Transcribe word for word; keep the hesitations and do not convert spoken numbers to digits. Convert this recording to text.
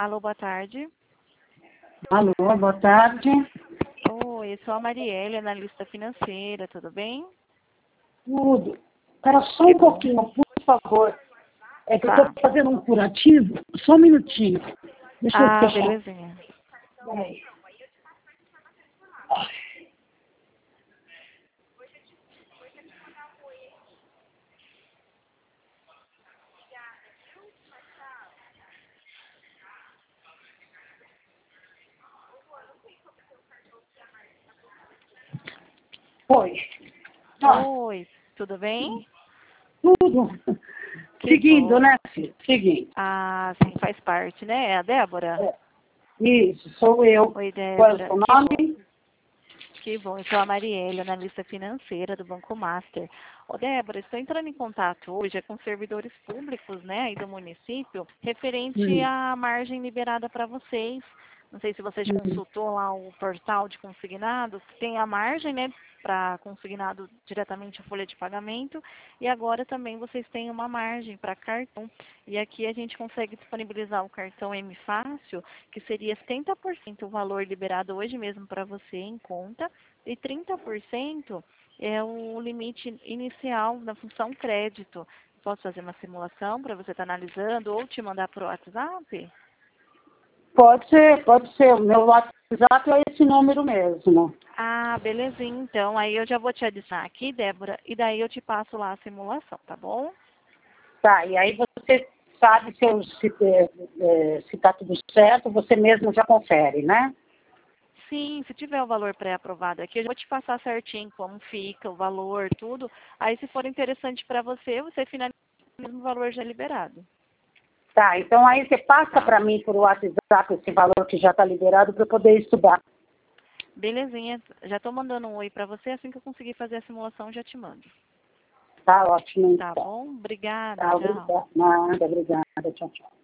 Alô, boa tarde. Alô, boa tarde. Oi, eu sou a Marielle, analista financeira, tudo bem? Tudo. Espera só Que um bom. pouquinho, por favor. É que eu Tá. estou fazendo um curativo. Só um minutinho. Deixa eu Ah, fechar. belezinha. Peraí. Oi. Ah, Oi, tudo bem? tudo. Que Seguindo, bom. né, filho? Seguindo. Ah, sim, faz parte, né? É a Débora? É. Isso, sou eu. Oi, Qual é o Débora. seu Que bom. nome? Que bom, eu sou a Marielle, analista financeira do Banco Master. Ô, Débora, estou entrando em contato hoje é com servidores públicos, né, aí do município, referente Hum, à margem liberada para vocês. Não sei se você já hum. consultou lá o portal de consignados, tem a margem, né, para consignado diretamente a folha de pagamento, e agora também vocês têm uma margem para cartão. E aqui a gente consegue disponibilizar o cartão M Fácil, que seria setenta por cento o valor liberado hoje mesmo para você em conta, e trinta por cento é o limite inicial da função crédito. Posso fazer uma simulação para você estar analisando ou te mandar para o WhatsApp? Pode ser, pode ser. O meu WhatsApp é esse número mesmo. Ah, belezinha. Então, aí eu já vou te adicionar aqui, Débora, e daí eu te passo lá a simulação, tá bom? Tá, e aí você sabe se eu, se, é, é, se tá tudo certo, você mesmo já confere, né? Sim, se tiver o valor pré-aprovado aqui, eu já vou te passar certinho como fica, o valor, tudo. Aí, se for interessante para você, você finaliza o mesmo valor já liberado. Tá, então aí você passa Tá. para mim por WhatsApp esse valor que já está liberado para eu poder estudar. Belezinha. Já estou mandando um oi para você. Assim que eu conseguir fazer a simulação, já te mando. Tá ótimo, Tá então. bom? Obrigada. Tá, Tchau. obrigada. Nada, obrigada. Tchau, tchau.